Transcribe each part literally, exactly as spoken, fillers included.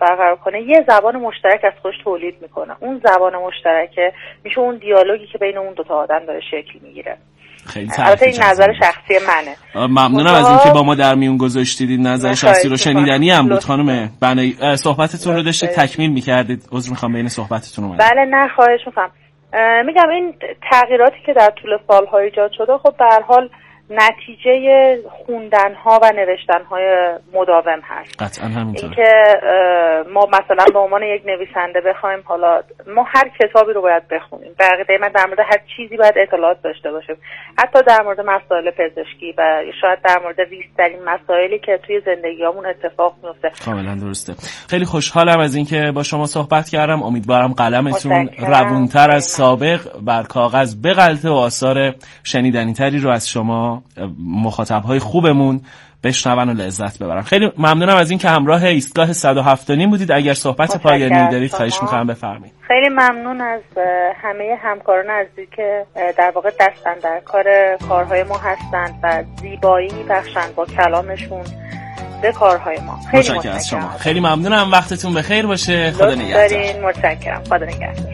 برقرار کنه یه زبان مشترک از خودش تولید میکنه. اون زبان مشترکه میشه اون دیالوگی که بین اون دو تا آدم داره شکل میگیره. البته این نظر شخصی منه. ممنونم از اینکه با ما در میون گذاشتید. این نظر شخصی رو شنیدنی هم بود خانم بنایی. صحبتتون رو داشتید تکمیل میکردید. عذر میخوام بین صحبتتون اومدم. بله نه خواهش میکنم. میگم این تغییراتی که در طول سال‌ها ایجاد شده خب به هر حال نتیجه خوندن‌ها و نوشتن‌های مداوم هست. قطعاً همینطوره. این که ما مثلا به عنوان یک نویسنده بخوایم حالا ما هر کتابی رو باید بخونیم. در واقع من در مورد هر چیزی باید اطلاعات داشته باشیم. حتی در مورد مسائل پزشکی و شاید در مورد ریزترین مسائلی که توی زندگیامون اتفاق میفته. کاملا درسته. خیلی خوشحالم از اینکه با شما صحبت کردم. امیدوارم قلمتون روونتر از سابق بر کاغذ بغلطه و آثار شنیدنی‌تری رو از شما مخاطب‌های خوبمون بشنون و لذت ببرن. خیلی ممنونم از این که همراه ایستگاه صد و هفت و نیم بودید. اگر صحبت پایانی دارید خواهش می‌کنم بفرمایید. خیلی ممنون از همه همکاران عزیزی که در واقع دستن در کار کارهای ما هستند و زیبایی بخشن با کلامشون به کارهای ما. خیلی متشکرم از شما. خیلی ممنونم. وقتتون بخیر باشه. خدا نگهدار. متشکرم. خدا نگهدار.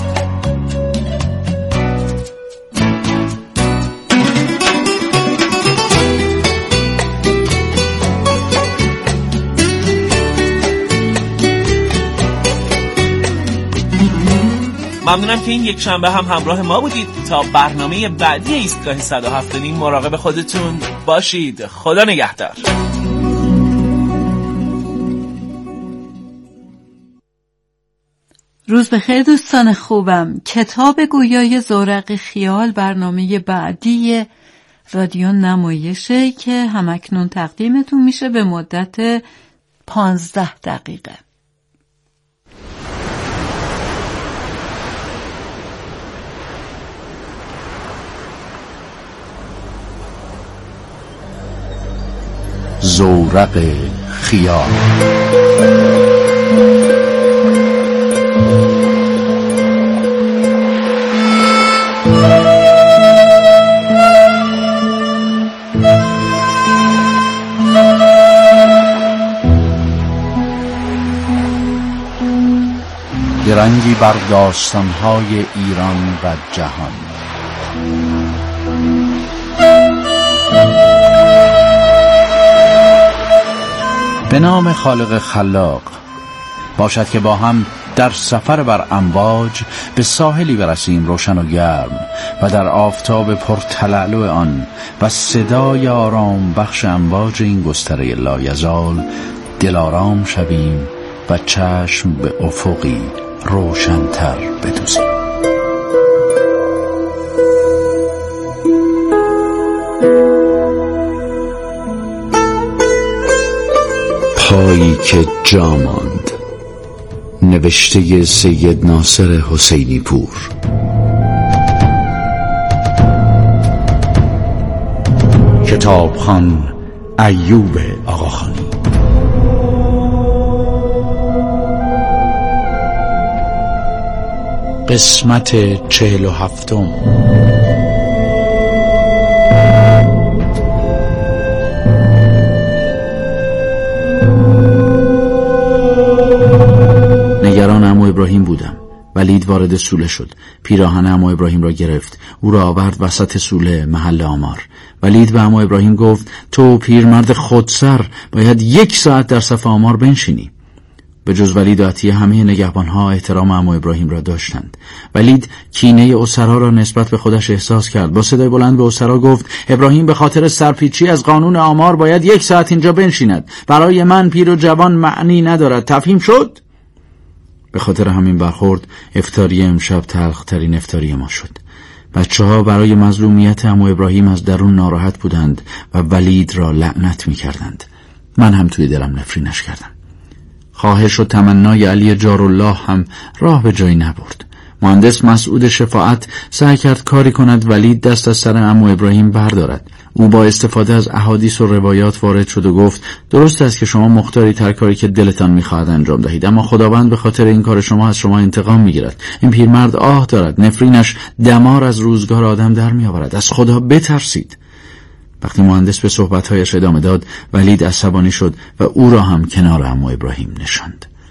ممنونم که این یک شنبه هم همراه ما بودید. تا برنامه بعدی ایستگاه صد و هفت و نیم مراقب خودتون باشید. خدا نگهدار. روز بخیر دوستان خوبم. کتاب گویای زورق خیال برنامه بعدی رادیو نمایشه که همکنون تقدیمتون میشه به مدت پانزده دقیقه. زورق خیال. درنگی بر داستان‌های ایران و جهان. به نام خالق خلاق. باشد که با هم در سفر بر امواج به ساحلی برسیم روشن و گرم و در آفتاب پرتلالو آن و صدای آرام بخش امواج این گستره لایزال دلارام شویم و چشم به افقی روشن‌تر بدوزیم. پایی که جا ماند. نوشته سید ناصر حسینی پور. کتابخوان ایوب آقاخانی. قسمت چهل و هفتم. نگران عمو ابراهیم بودم. ولید وارد سوله شد. پیراهن عمو ابراهیم را گرفت. او را آورد وسط سوله محل آمار. ولید به عمو ابراهیم گفت تو پیرمرد خودسر باید یک ساعت در صف آمار بنشینی. به جز ولید و عطیه همه نگهبانها احترام عمو ابراهیم را داشتند. ولید کینه اسرا را نسبت به خودش احساس کرد. با صدای بلند به اسرا گفت ابراهیم به خاطر سرپیچی از قانون آمار باید یک ساعت اینجا بنشیند. برای من پیر و جوان معنی ندارد. تفهیم شد؟ به خاطر همین برخورد افطاری امشب تلخ‌ترین افطاری ما شد. بچه ها برای مظلومیت عمو ابراهیم از درون ناراحت بودند و ولید را لعنت می کردند. من هم توی دلم نفرینش کردم. خواهش و تمنای علی جارالله هم راه به جایی نبرد. مهندس مسعود شفاعت سعی کرد کاری کند ولید دست از سر عمو ابراهیم بردارد. او با استفاده از احادیث و روایات وارد شد و گفت درست است که شما مختاری تر کاری که دلتان می‌خواهد انجام دهید، اما خداوند به خاطر این کار شما از شما انتقام می‌گیرد. این پیرمرد آه دارد، نفرینش دمار از روزگار آدم در می‌آورد. از خدا بترسید. وقتی مهندس به صحبت‌هایش ادامه داد، ولید عصبانی شد و او را هم کنار عمو ابراهیم نشاند.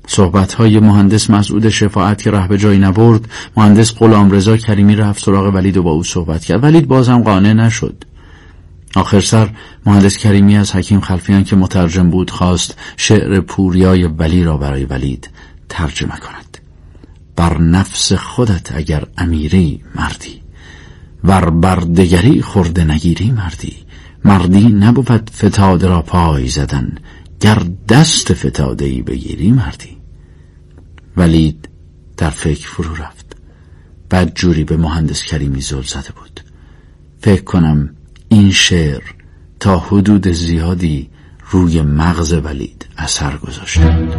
صحبت‌های مهندس مسعود شفاعت که ره به جایی نبرد، مهندس غلامرضا کریمی رفت سراغ ولید و با او صحبت کرد. ولید بازم قانع نشد. آخر سر مهندس کریمی از حکیم خلفیان که مترجم بود خواست شعر پوریای ولی را برای ولید ترجمه کند. بر نفس خودت اگر امیری مردی، ور بر دگری خورده نگیری مردی. مردی نبود فتاده را پای زدن، گر دست فتاده‌ای بگیری مردی. ولید در فکر فرو رفت. بعد جوری به مهندس کریمی زل زده بود. فکر کنم این شعر تا حدود زیادی روی مغز ولید اثر گذاشته بود.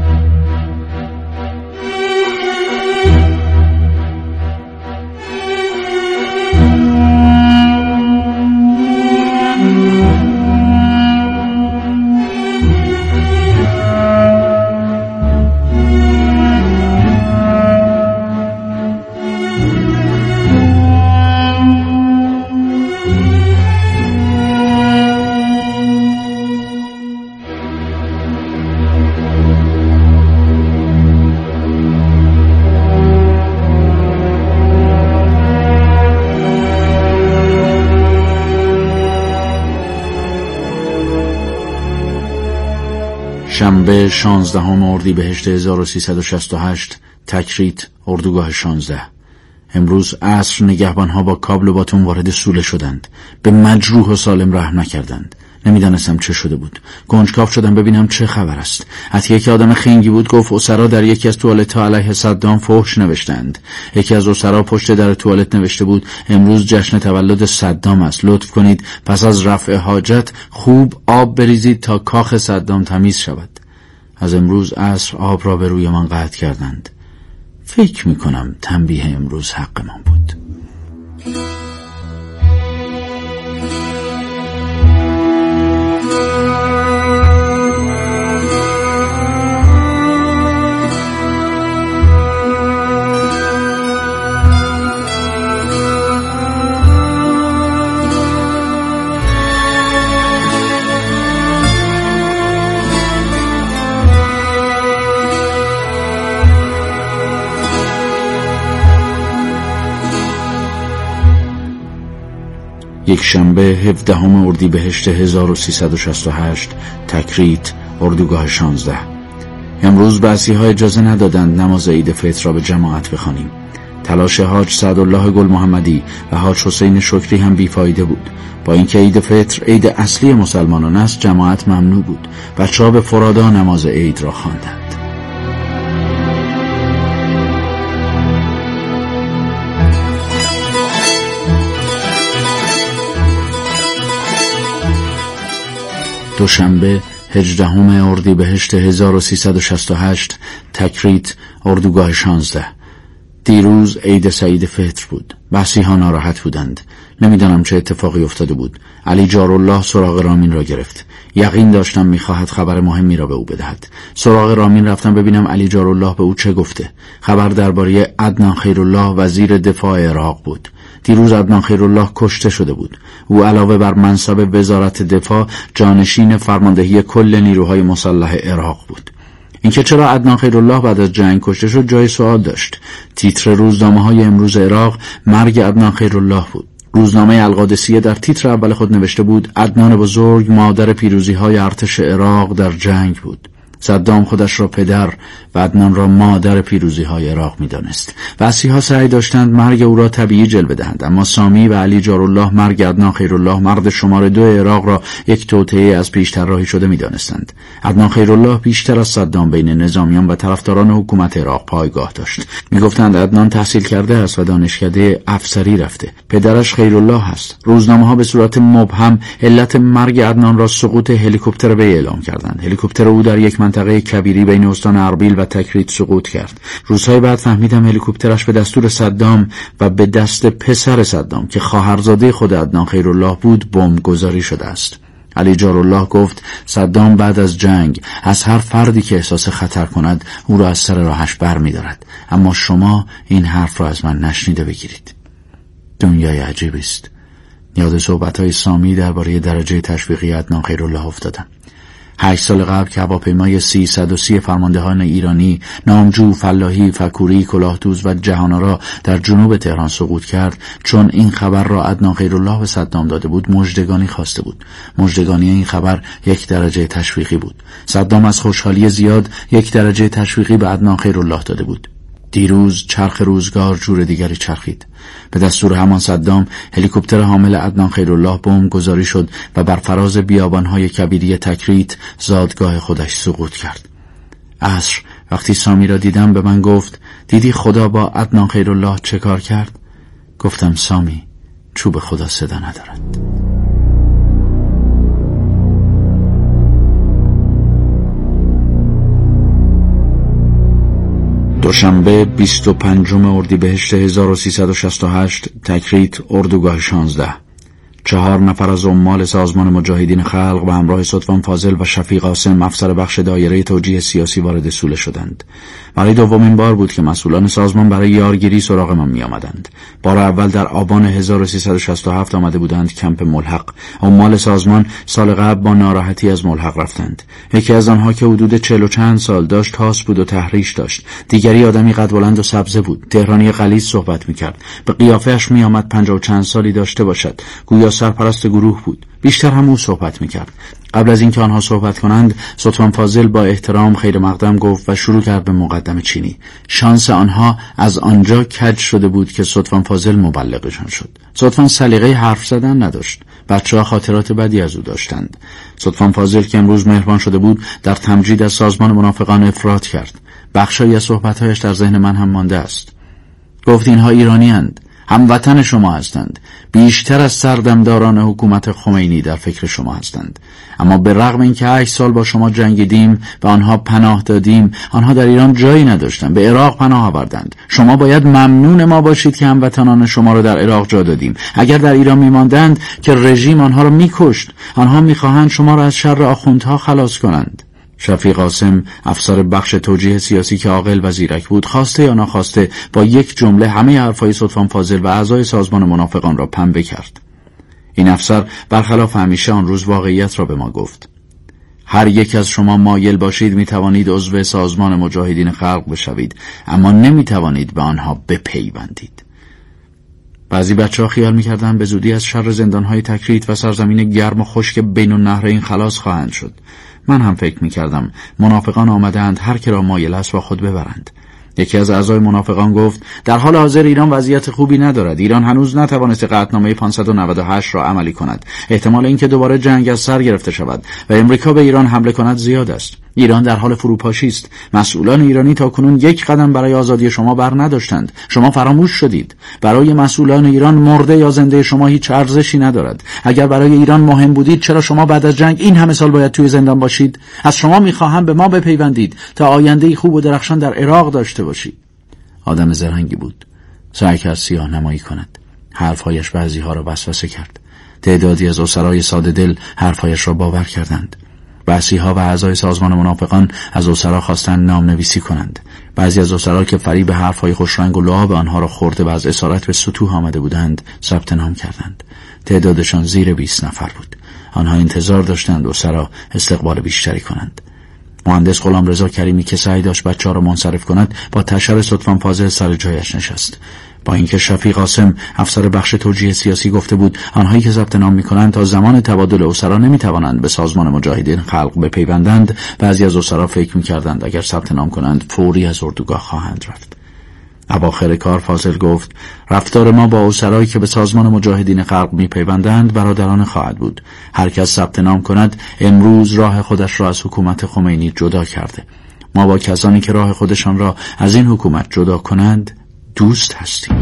شنبه شانزدهم اردیبهشت هزار و سیصد و شصت و هشت، تکریت، اردوگاه شانزده. امروز عصر نگهبانها با کابل و باتون وارد سوله شدند. به مجروح و سالم رحم نکردند. نمیدانستم چه شده بود. گنجکاو شدم ببینم چه خبر است. عطیه که آدم خنگی بود گفت اسرا در یکی از توالت‌ها علیه صدام فحش نوشتند. یکی از اسرا پشت در توالت نوشته بود امروز جشن تولد صدام است، لطف کنید پس از رفع حاجت خوب آب بریزید تا کاخ صدام تمیز شود. از امروز عصر آب را به روی من قطع کردند. فکر میکنم تنبیه امروز حق من بود. یک شنبه هفدهم اردیبهشت هزار و سیصد و شصت و هشت، تکریت، اردوگاه شانزده. امروز بعضی‌ها اجازه ندادند نماز عید فطر را به جماعت بخوانیم. تلاش حاج سعدالله گل محمدی و حاج حسین شکری هم بیفایده بود. با اینکه عید فطر عید اصلی مسلمانان است، جماعت ممنوع بود. بچه‌ها به فرادا نماز عید را خواندند. دوشنبه هجدهم اردیبهشت هزار و سیصد و شصت و هشت، تکریت، اردوگاه شانزده. دیروز عید سعید فطر بود. بحثی‌ها ناراحت بودند. نمیدانم چه اتفاقی افتاده بود. علی جارالله سراغ رامین را گرفت. یقین داشتم میخواهد خبر مهمی را به او بدهد. سراغ رامین رفتم ببینم علی جارالله به او چه گفته. خبر درباره عدنان خیرالله وزیر دفاع عراق بود. دیروز عدنان خیرالله کشته شده بود. او علاوه بر منصب وزارت دفاع جانشین فرماندهی کل نیروهای مسلح عراق بود. اینکه چرا عدنان خیرالله بعد از جنگ کشته شد جای سوال داشت. تیتر روزنامه‌های امروز عراق مرگ عدنان خیرالله بود. روزنامه القادسیه در تیتر اول خود نوشته بود عدنان بزرگ مادر پیروزی‌های ارتش عراق در جنگ بود. صدام خودش را پدر و عدنان را مادر پیروزی‌های عراق می‌دانست. وسیع‌ها سعی داشتند مرگ او را طبیعی جلوه دهند، اما سامی و علی جارالله مرگ عدنان خیرالله مرد شماره دو عراق را یک توطئه از پیش طراحی شده می‌دانستند. عدنان خیرالله بیشتر از صدام بین نظامیان و طرفداران حکومت عراق پایگاه داشت. می‌گفتند عدنان تحصیل کرده است و دانشکده افسری رفته. پدرش خیرالله است. روزنامه‌ها به صورت مبهم علت مرگ عدنان را سقوط هلیکوپتر وی اعلام کردند. هلیکوپتر او در یک منطقه کبیری بین استان اربیل و تکریت سقوط کرد. روزهای بعد فهمیدم هلیکوپترش به دستور صدام و به دست پسر صدام که خواهرزاده خود عدنان خیرالله بود بمبگذاری شده است. علی جارالله گفت صدام بعد از جنگ از هر فردی که احساس خطر کند او را از سر راهش بر می دارد. اما شما این حرف را از من نشنیده بگیرید. دنیای عجیبی است. یاد صحبت‌های سامی درباره درجه تشویقی عدنان خیرالله افتادم. هشت سال قبل که هواپیمای سیصد و سی فرماندهان ایرانی نامجو، فلاحی، فکوری، کلاهدوز و جهان‌آرا در جنوب تهران سقوط کرد، چون این خبر را عدنان خیرالله به صدام داده بود، مژدگانی خواسته بود. مژدگانی این خبر یک درجه تشویقی بود. صدام از خوشحالی زیاد یک درجه تشویقی به عدنان خیرالله داده بود. دیروز چرخ روزگار جور دیگری چرخید. به دستور همان صدام هلیکوپتر حامل عدنان خیرالله بمب گذاری شد و بر فراز بیابان‌های کبیری تکریت زادگاه خودش سقوط کرد. عصر وقتی سامی را دیدم به من گفت دیدی خدا با عدنان خیرالله چه کار کرد؟ گفتم سامی، چوب خدا صدا ندارد. دوشنبه بیست و پنجم اردیبهشت هزار و سیصد و شصت و هشت، تکریت، اردوگاه شانزده. چهار نفر از عمال سازمان مجاهدین خلق و همراه صدفان فاضل و شفیق قاسم، افسر بخش دایره توجیه سیاسی، وارد سوله شدند. برای دومین بار بود که مسئولان سازمان برای یارگیری سراغ من می آمدند. بار اول در آبان هزار و سیصد و شصت و هفت آمده بودند کمپ ملحق. عمال سازمان سال قبل با ناراحتی از ملحق رفتند. یکی از آنها که حدود چهل و چند سال داشت تاس بود و تحریش داشت. دیگری آدمی قد بلند و سبزه بود. تهرانی غلیظ صحبت می کرد. به قیافه‌اش می آمد پنجاه و چند سالی داشته باشد. گویا سرپرست گروه بود. بیشتر هم او صحبت میکرد. قبل از اینکه آنها صحبت کنند، صدفان فاضل با احترام خیر مقدم گفت و شروع کرد به مقدمه چینی. شانس آنها از آنجا کج شده بود که صدفان فاضل مبلغشان شد. صدفان سلیقه حرف زدن نداشت. بچه‌ها خاطرات بدی از او داشتند. صدفان فاضل که امروز مهربان شده بود، در تمجید از سازمان منافقان افراط کرد. بخشایی از صحبت‌هایش در ذهن من هم مانده است. گفت اینها ایرانی‌اند، هموطن شما هستند، بیشتر از سردمداران حکومت خمینی در فکر شما هستند. اما به رغم اینکه هشت سال با شما جنگیدیم و آنها پناه دادیم، آنها در ایران جایی نداشتند، به عراق پناه آوردند. شما باید ممنون ما باشید که هموطنان شما را در عراق جا دادیم. اگر در ایران میماندند که رژیم آنها را میکشت. آنها میخواهند شما را از شر آخوندها خلاص کنند. شفیق قاسم، افسر بخش توجیه سیاسی که عاقل و زیرک بود، خواسته یا ناخواسته با یک جمله همه حرفای صدفان فاضل و اعضای سازمان منافقان را پنبه کرد. این افسر برخلاف همیشه آن روز واقعیت را به ما گفت. هر یک از شما مایل باشید می توانید عضو سازمان مجاهدین خلق بشوید، اما نمی توانید به آنها بپیوندید. بعضی بچه‌ها خیال می‌کردند به زودی از شر زندان‌های تکریت و سرزمین گرم و خشک بین النهرین خلاص خواهند شد. من هم فکر می‌کردم منافقان آمدند هر که را مایل است با خود ببرند. یکی از اعضای منافقان گفت در حال حاضر ایران وضعیت خوبی ندارد. ایران هنوز نتوانست قطعنامه پانصد و نود و هشت را عملی کند. احتمال اینکه دوباره جنگ از سر گرفته شود و امریکا به ایران حمله کند زیاد است. ایران در حال فروپاشی است. مسئولان ایرانی تاکنون یک قدم برای آزادی شما بر نداشتند. شما فراموش شدید. برای مسئولان ایران مرده یا زنده شما هیچ ارزشی ندارد. اگر برای ایران مهم بودید، چرا شما بعد از جنگ این همه سال باید توی زندان باشید؟ از شما می‌خواهم به ما بپیوندید تا آینده‌ای خوب و درخشان در عراق داشته باشید. آدم زرنگی بود. سعی کرد سیاه نمایی کند. حرف‌هایش بعضی‌ها را وسوسه کرد. تعدادی از اسرای ساده دل حرف‌هایش را باور کردند. بعضی‌ها و اعضای سازمان منافقان از اسرا خواستند نام نویسی کنند. بعضی از اسرا که فریب حرف‌های خوشرنگ و لعاب آنها را خورده و از اسارت به سطوح آمده بودند، ثبت نام کردند. تعدادشان زیر بیست نفر بود. آنها انتظار داشتند اسرا استقبال بیشتری کنند. مهندس غلامرضا کریمی که سعی داشت بچه‌ها را منصرف کند، با تشر صدفان فاضل سر جایش نشست. با اینکه شفیق قاسم، افسر بخش توجیه سیاسی، گفته بود آنهایی که ثبت نام می‌کنند تا زمان تبادل اسرا نمی‌توانند به سازمان مجاهدین خلق بپیوندند، بعضی از اسرا فکر می‌کردند اگر ثبت نام کنند فوری از اردوگاه خواهند رفت. اواخر کار فاضل گفت رفتار ما با اسرایی که به سازمان مجاهدین خلق می‌پیوندند برادرانه خواهد بود. هر کس ثبت نام کند امروز راه خودش را از حکومت خمینی جدا کرده. ما با کسانی که راه خودشان را از این حکومت جدا کنند دوست هستیم.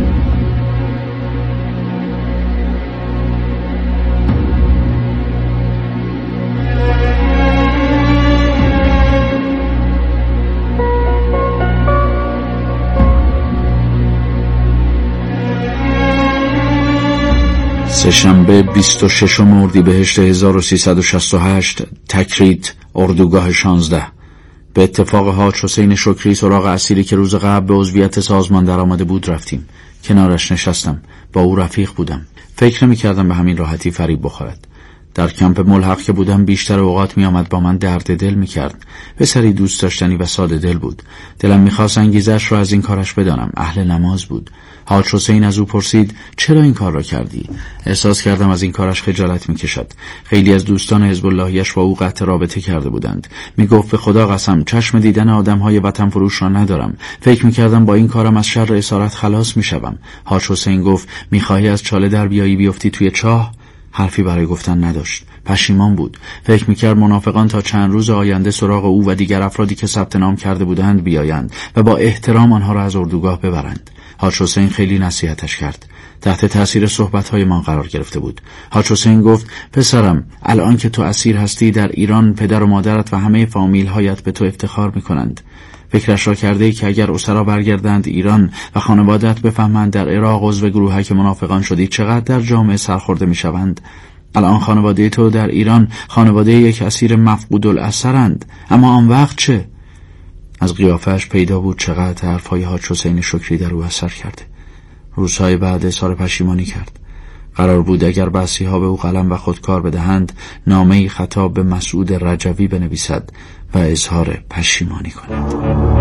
سه‌شنبه بیست و ششم اردیبهشت هزار و سیصد و شصت و هشت، تکریت، اردوگاه شانزده. به اتفاق حاج حسین شکری سراغ اسیری که روز قبل به عضویت سازمان در آمده بود رفتیم. کنارش نشستم. با او رفیق بودم. فکر نمی کردم به همین راحتی فریب بخورد. در کمپ ملحق که بودم بیشتر اوقات می آمد با من درد دل می کرد. پسری دوست داشتنی و ساده دل بود. دلم می خواست انگیزش را از این کارش بدانم. اهل نماز بود. حاج حسین از او پرسید چرا این کار را کردی؟ احساس کردم از این کارش خجالت می کشد. خیلی از دوستان حزب اللهیش با او قطع رابطه کرده بودند. می گفت به خدا قسم چشم دیدن آدمهای وطن فروش را ندارم. فکر می کردم با این کارم از شر اسارت خلاص می شوم. حاج حسین گفت می خواهی از چاله در بیایی بیفتی توی چاه؟ حرفی برای گفتن نداشت. پشیمان بود. فکر میکرد منافقان تا چند روز آینده سراغ او و دیگر افرادی که ثبت نام کرده بودند بیایند و با احترام آنها را از اردوگاه ببرند. حاج حسین خیلی نصیحتش کرد. تحت تأثیر صحبت‌های ما قرار گرفته بود. حاج حسین گفت پسرم، الان که تو اسیر هستی در ایران، پدر و مادرت و همه فامیل‌هایت به تو افتخار میکنند. فکرش را کرده ای که اگر اسرا برگردند ایران و خانوادت بفهمند در عراق عضو گروهک منافقان شدی چقدر در جامعه سرخورده میشوند؟ الان خانواده تو در ایران خانواده یک اسیر مفقود الاثرند، اما آن وقت چه؟ از قیافه‌اش پیدا بود چقدر حرفهای حاج حسین شکری در او اثر کرده. روزهای بعد اظهار پشیمانی کرد. قرار بود اگر بحثی‌ها به او قلم و خودکار بدهند نامه‌ای خطاب به مسعود رجوی بنویسد و اظهار پشیمانی کند.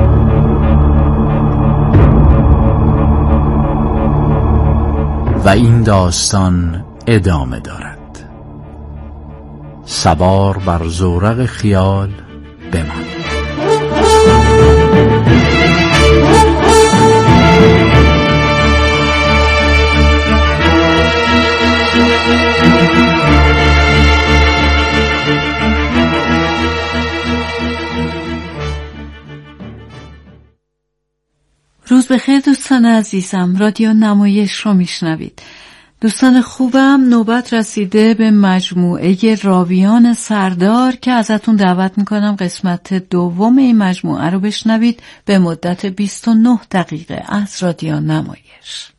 و این داستان ادامه دارد. سوار بر زورق خیال بمان. روز بخیر دوستان عزیزم، رادیو نمایش رو میشنوید. دوستان خوبم، نوبت رسیده به مجموعه راویان سردار که ازتون دعوت میکنم قسمت دوم این مجموعه رو بشنوید به مدت بیست و نه دقیقه از رادیو نمایش.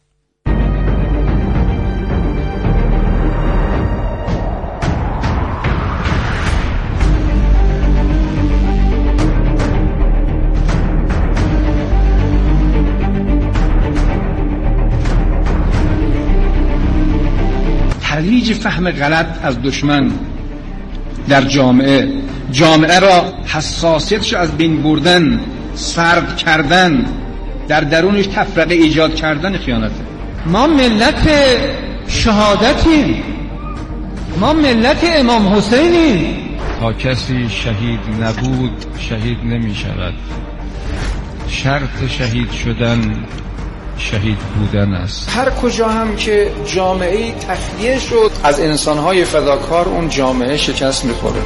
ترویج فهم غلط از دشمن در جامعه، جامعه را حساسیتش از بین بردن، سرد کردن، در درونش تفرقه ایجاد کردن خیانته. ما ملت شهادتیم، ما ملت امام حسینیم. تا کسی شهید نبود شهید نمی شود. شرط شهید شدن شهید بودن است. هر کجا هم که جامعه تخلیه شد از انسانهای فداکار، اون جامعه شکست میخوره.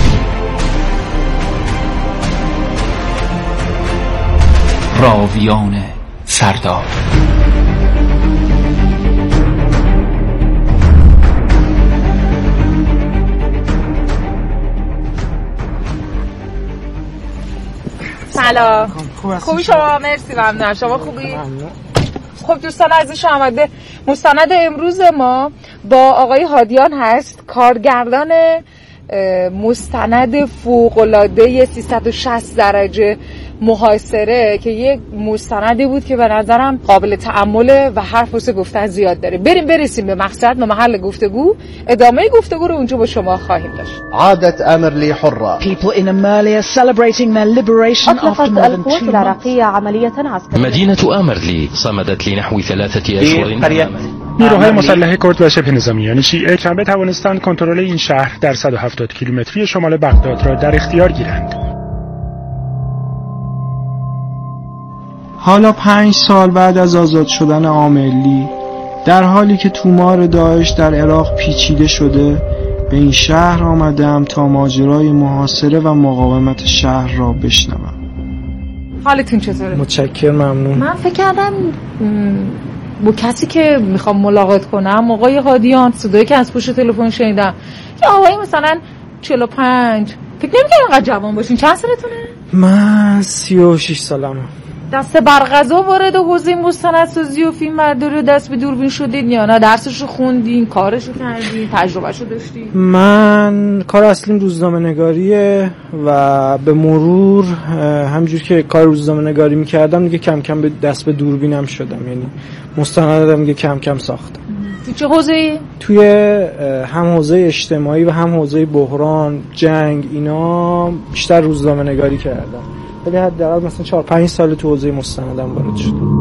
راویان سردار. سلام. خوبی شما؟ مرسی ممنون. شما خوبی؟ خب دوستان عزیز، شما آمده. مستند امروز ما با آقای هادیان هست، کارگردان مستند فوق‌العاده سیصد و شصت درجه محاصره که یک مستندی بود که به نظرم قابل تأمله و حرف واسه گفتن زیاد داره. بریم برسیم به مقصد و محل گفتگو. ادامه گفتگو رو اونجا با شما خواهیم داشت. عادت امرلی حره. People in Amalia celebrating their liberation after more than two months. مدينة آمرلی صمدت لنحو ثلاثة أشهر. نیروهای مسلح کرد و شبه نظامیان شیعه شنبه توانستند کنترل این شهر در صد و هفتاد کیلومتری شمال بغداد را در اختیار گیرند. حالا پنج سال بعد از آزاد شدن آمرلی، در حالی که تومار داعش در عراق پیچیده شده، به این شهر آمدم تا ماجرای محاصره و مقاومت شهر را بشنوم. حالتون چطوره؟ متشکرم، ممنون. من فکر کردم با کسی که میخوام ملاقات کنم آقای هادیان، صدایی که از پشت تلفن شنیدم یه آقایی مثلا چهل و پنج، فکر نمی‌کنم اینقدر جوان باشین. چند سالتونه؟ من سی و شش سالمه. دست بر غذا وارد حوزه مستندسازی و فیلم برداری دست به دوربین شدید یا نه درسشو خوندین، کارشو کردین، تجربهشو داشتین؟ من کار اصلیم روزنامه نگاریه و به مرور همجور که کار روزنامه نگاری میکردم دیگه کم کم به دست به دوربینم شدم، یعنی مستندم دیگه کم کم ساختم. تو چه حوزه‌ای؟ توی هم حوزه اجتماعی و هم حوزه بحران، جنگ، اینا بیشتر روزنامه نگاری کردم. ولی حداقل مثلا چهار پنج سال تو حوزه مستندم وارد شدم.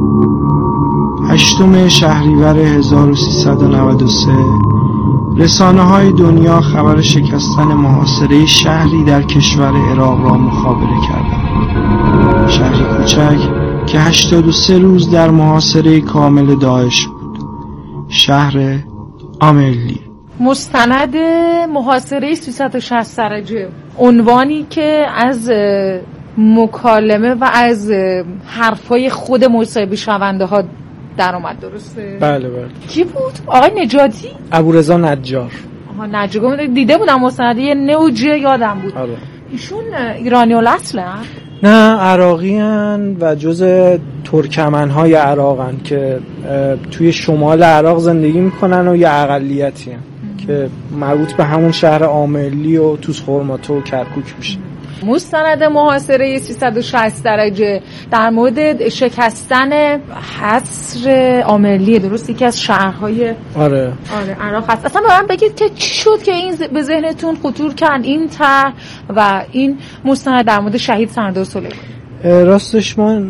هشتم شهریور هزار و سیصد و نود و سه رسانه‌های دنیا خبر شکستن محاصره شهری در کشور عراق را مخابره کردند. شهری کوچک که هشتاد و سه روز در محاصره کامل داعش بود. شهر آملی. مستند محاصره سیصد و شصت درجه، عنوانی که از مکالمه و از حرفای خود مصاحبه شونده ها در اومد، درسته؟ بله بله. کی بود؟ آقای نجاتی؟ ابورضا نجار. آها نجار دیده بودم مستند یه نوجه یادم بود. آره. ایشون ایرانی الاصله؟ نه عراقی هن و جز ترکمن‌های عراق هن که توی شمال عراق زندگی میکنن و یه اقلیتی هن که مربوط به همون شهر آملی و توس خرماتو و کرکوک میشه. مستند محاصره سیصد و شصت درجه در مورد شکستن حصر آملی، درست یکی از شهرهای آره آره عراق هست. اصلا برام بگید که چی شد که این به ذهنتون خطور کرد این طرح و این مستند در مورد شهید سردار سلیمانی؟ راستش من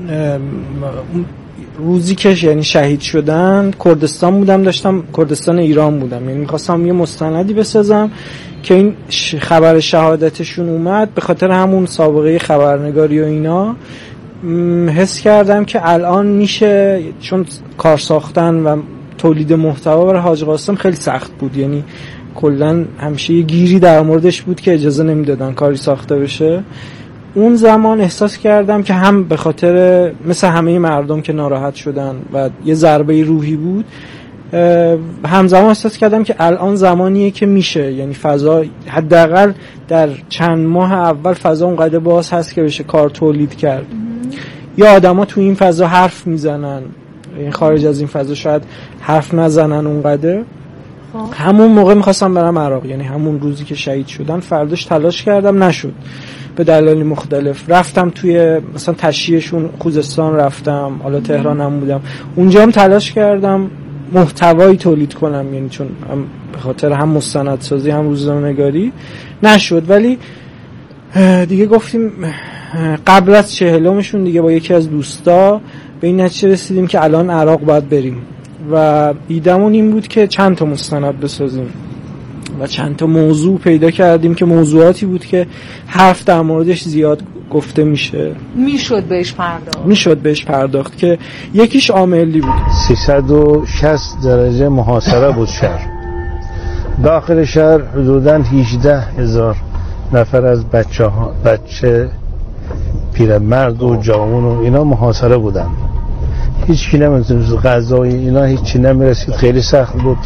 روزی که یعنی شهید شدن کردستان بودم، داشتم کردستان ایران بودم، یعنی می‌خواستم یه مستندی بسازم که این خبر شهادتشون اومد. به خاطر همون سابقه خبرنگاری و اینا حس کردم که الان میشه، چون کار ساختن و تولید محتوا برای حاج قاسم خیلی سخت بود، یعنی کلا همیشه یه گیری در موردش بود که اجازه نمیدادن کاری ساخته بشه. اون زمان احساس کردم که هم به خاطر مثل همه مردم که ناراحت شدن و یه ضربه روحی بود، همزمان احساس کردم که الان زمانیه که میشه، یعنی فضا حداقل در چند ماه اول فضا اونقدر باز هست که بشه کار تولید کرد. یا آدما تو این فضا حرف میزنن، این خارج از این فضا شاید حرف نزنن اونقدر. همون موقع میخواستم برم عراق، یعنی همون روزی که شهید شدن فرداش تلاش کردم، نشد به دلایل مختلف. رفتم توی مثلا تشییعشون خوزستان رفتم، حالا تهران هم بودم، اونجا هم تلاش کردم محتوایی تولید کنم، یعنی چون هم به خاطر هم مستندسازی هم روزنامه‌نگاری نشد. ولی دیگه گفتیم قبل از چهلمشون دیگه با یکی از دوستا به این نتیجه رسیدیم که الان عراق باید بریم و ایدمون این بود که چند تا مستند بسازیم و چند تا موضوع پیدا کردیم که موضوعاتی بود که حرف در موردش زیاد گفته میشه، میشد بهش پرداخت میشد بهش پرداخت که یکیش آملی بود. سیصد و شصت درجه محاصره بود شهر. داخل شهر حدوداً هجده هزار نفر از بچه ها، بچه پیرمرد و جوان و اینا محاصره بودن. هیچ کی نمیتونست غذای اینا هیچی نمیرسید، خیلی سخت بود.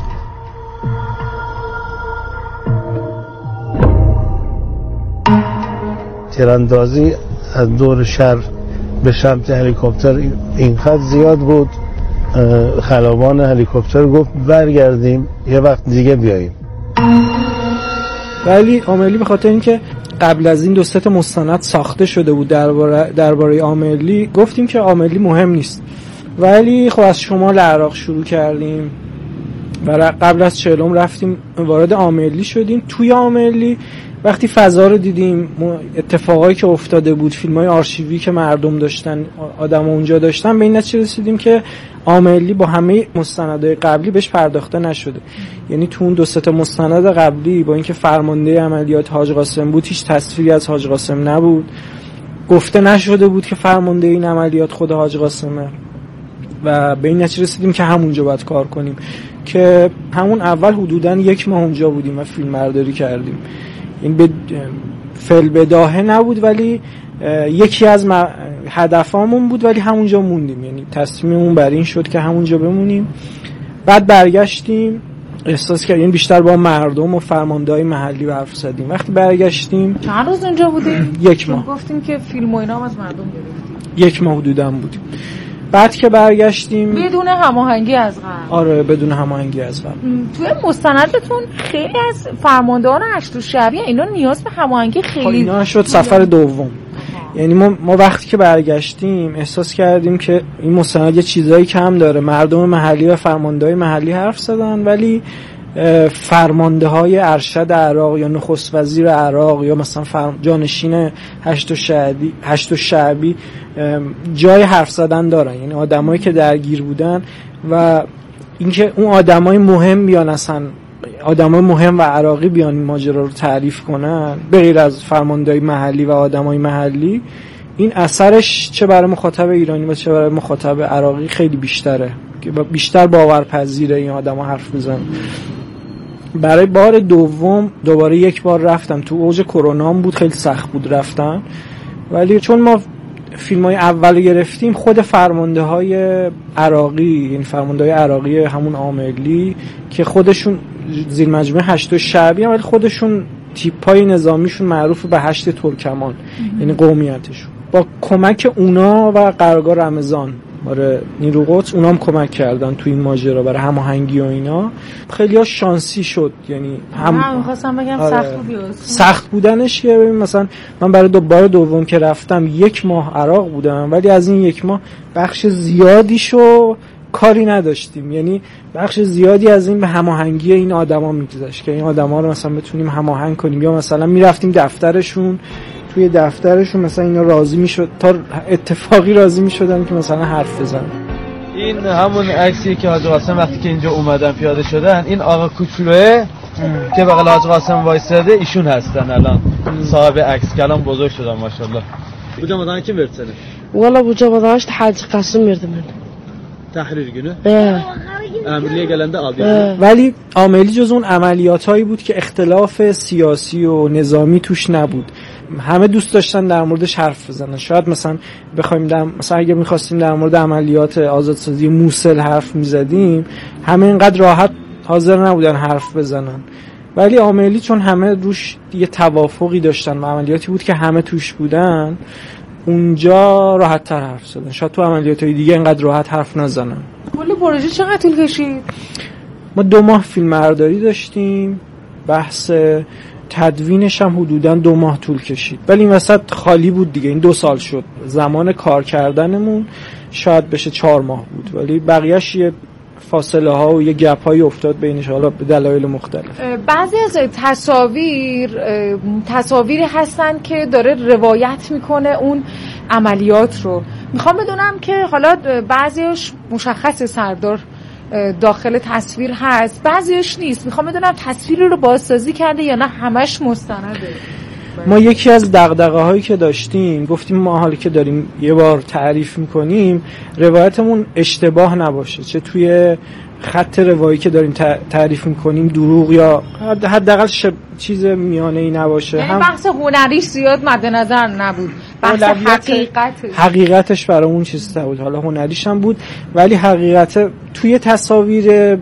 تیراندازی از دور شهر به سمت هلیکوپتر اینقدر زیاد بود، خلبان هلیکوپتر گفت برگردیم یه وقت دیگه بیاییم. ولی آملی به خاطر اینکه قبل از این دو سه تا مستند ساخته شده بود درباره درباره آملی، گفتیم که آملی مهم نیست. ولی خب از شمال عراق شروع کردیم و قبل از چهلم رفتیم وارد آملی شدیم. توی آملی وقتی فضا رو دیدیم، اتفاقایی که افتاده بود، فیلم‌های آرشیوی که مردم داشتن، آدم اونجا داشتن، به این نتیجه رسیدیم که آملی با همه مستندهای قبلی بهش پرداخته نشده. یعنی تو اون دو سه تا مستند قبلی با اینکه فرمانده عملیات حاج قاسم بود، هیچ تصویری از حاج قاسم نبود، گفته نشده بود که فرمانده این عملیات خود حاج قاسمه و به این نتیجه رسیدیم که همونجا باید کار کنیم که همون اول حدوداً یک ماه اونجا بودیم و فیلم برداری کردیم. این به فعل بداهه نبود ولی یکی از هدفامون بود، ولی همونجا موندیم، یعنی تصمیممون بر این شد که همونجا بمونیم. بعد برگشتیم، احساس کردیم، یعنی بیشتر با مردم و فرمانده‌های محلی حرف زدیم. وقتی برگشتیم چند روز اونجا بودیم؟ یک ماه. گفتیم که فیلم و اینا از مردم گرفتیم. یک ماه حدوداً بودیم. بعد که برگشتیم بدون هماهنگی از قبل. آره بدون هماهنگی از قبل. توی مستندتون خیلی از فرماندهان هشت شبیه اینا نیاز به هماهنگی خیلی اینا شد سفر دوم. یعنی ما, ما وقتی که برگشتیم احساس کردیم که این مستند یه چیزایی کم داره. مردم محلی و فرمانده‌های محلی حرف زدن ولی فرمانده های ارشد عراق یا نخست وزیر عراق یا مثلا فرم... جانشین هشت شعبی هشت شعبی جای حرف زدن دارن. یعنی آدمایی که درگیر بودن و اینکه اون آدمای مهم بیان، اصلا آدمای مهم و عراقی بیان این ماجرا رو تعریف کنن به غیر از فرمانده‌های محلی و آدمای محلی، این اثرش چه برای مخاطب ایرانی و چه برای مخاطب عراقی خیلی بیشتره که بیشتر باورپذیره این آدما حرف بزنن. برای بار دوم دوباره یک بار رفتم، تو اوج کرونا بود، خیلی سخت بود رفتن، ولی چون ما فیلمای اول گرفتیم خود فرمانده های عراقی، این فرمانده های عراقی همون عاملی که خودشون زیر مجموعه هشت شعبی هم ولی خودشون تیپای نظامیشون معروف به هشت ترکمان، یعنی قومیتشون، با کمک اونا و قرارگاه رمضان آره نیرو قدس اونا هم کمک کردن تو این ماجرا برای هماهنگی و اینا. خیلی ها شانسی شد، یعنی هم من می‌خواستم بگم آره سخت بود. سخت بودنش که ببین مثلا من برای دوباره دوم که رفتم یک ماه عراق بودم ولی از این یک ماه بخش زیادیشو کاری نداشتیم، یعنی بخش زیادی از این به هماهنگی این آدما میگذشت که این آدما رو مثلا بتونیم هماهنگ کنیم، یا مثلا میرفتیم دفترشون، توی دفترشون مثلا اینا راضی میشد تا اتفاقی راضی میشدن که مثلا حرف بزنن. این همون عکسی که حاج قاسم وقتی که اینجا اومدن پیاده شدن، این آقا کوچولوه که بغل حاج قاسم وایساده ایشون هستن الان صاحب عکس. کلام بزرگ شدن ماشاءالله. Bu Ramazan kim verdi seni? Valla bu Ramazan işte Hacı Kasım verdi bana. تحریر günü. Evet. امریه gelende aldı. ولی عاملی جز اون عملیاتایی بود که اختلاف سیاسی و نظامی توش نبود. همه دوست داشتن در موردش حرف بزنن. شاید مثلا بخوایم در مثلا اگه می‌خواستیم در مورد عملیات آزادسازی موصل حرف می‌زدیم، همه اینقدر راحت حاضر نبودن حرف بزنن. ولی عاملی چون همه روش یه توافقی داشتن و عملیاتی بود که همه توش بودن، اونجا راحت تر حرف زدن. شاید تو عملیات‌های دیگه اینقدر راحت حرف نزنن. کل پروژه چقدر طول کشید؟ ما دو ماه فیلمبرداری داشتیم، بحث تدوینش هم حدوداً دو ماه طول کشید، ولی این وسط خالی بود دیگه. این دو سال شد. زمان کار کردنمون شاید بشه چهار ماه بود، ولی بقیهش یه فاصله ها و یه گپ هایی افتاد بینش، حالا به دلایل مختلف. بعضی از تصاویر تصاویری هستن که داره روایت میکنه اون عملیات رو. میخوام بدونم که حالا بعضیش مشخص سردار داخل تصویر هست، بعضیش نیست. میخوام بدونم تصویر رو بازسازی کرده یا نه همش مستنده؟ ما یکی از دغدغه هایی که داشتیم، گفتیم ما حالی که داریم یه بار تعریف میکنیم روایتمون اشتباه نباشه، چه توی خط روایی که داریم تعریف میکنیم دروغ یا حداقل شب... چیز میانه ای نباشه. یعنی هم بحث هنریش زیاد مد نظر نبود، بحث حقیقتش حقیقتش برامون چیز بود. حالا هنریش هم بود ولی حقیقت توی تصاویر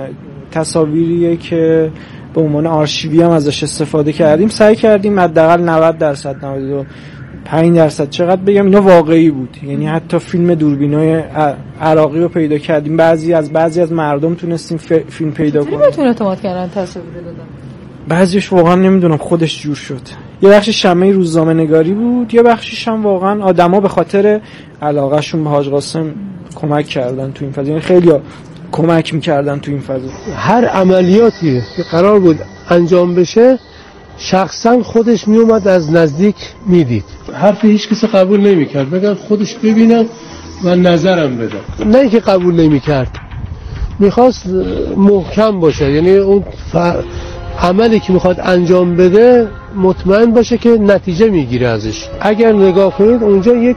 تصاویریه که به عنوان آرشیوی هم ازش استفاده کردیم، سعی کردیم حداقل نود درصد نود و پنج درصد چقدر بگم اینا واقعی بود. یعنی حتی فیلم دوربینای عراقی رو پیدا کردیم، بعضی از بعضی از مردم تونستیم ف... فیلم پیدا کنیم. چطوری اعتماد کردن تصاویر دادن؟ بعضیش واقعا نمیدونم خودش جور شد. یه بخشش شمه روزنامه نگاری بود، یه بخشش هم واقعا آدما به خاطر علاقهشون به حاج قاسم کمک کردن تو این فضا. یعنی خیلی کمک میکردن تو این فضا. هر عملیاتی که قرار بود انجام بشه شخصا خودش میومد از نزدیک میدید. حرف هیچ کسی قبول نمیکرد، بگم خودش ببینم و نظرم بدم. نه که قبول نمیکرد، میخواست محکم باشه، یعنی اون ف... عملی که میخواد انجام بده مطمئن باشه که نتیجه میگیره ازش. اگر نگاه کنید اونجا یک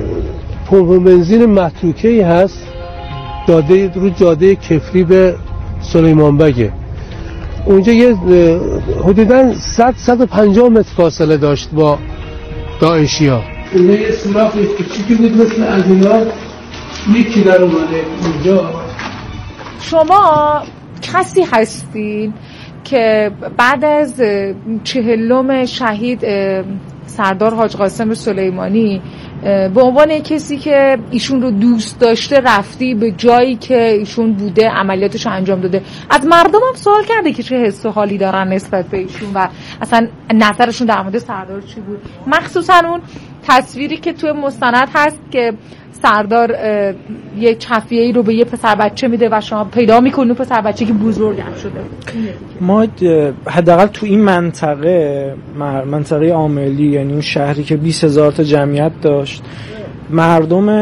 پمپ بنزین متروکه‌ای هست جاده رو جاده کفری به سلیمان بگه. اونجا یه حدوداً صد تا صد و پنجاه متر فاصله داشت با داعشی‌ها. اونجا یه سوراخ کوچیکی بود مثل از اینا یکی در اومده اونجا. شما کسی هستین که بعد از چهلم شهید سردار حاج قاسم سلیمانی به عنوان کسی که ایشون رو دوست داشته رفتی به جایی که ایشون بوده عملیاتش انجام داده، از مردم هم سوال کرده که چه حس و حالی دارن نسبت به ایشون و اصلا نظرشون در مورد سردار چی بود؟ مخصوصا اون تصویری که توی مستند هست که سردار یه چفیه‌ای رو به یه پسر بچه میده و شما پیدا میکنید پسر بچه که بزرگم شده. ما حداقل تو این منطقه منطقه عاملی، یعنی اون شهری که بیست هزار تا جمعیت داشت، مردم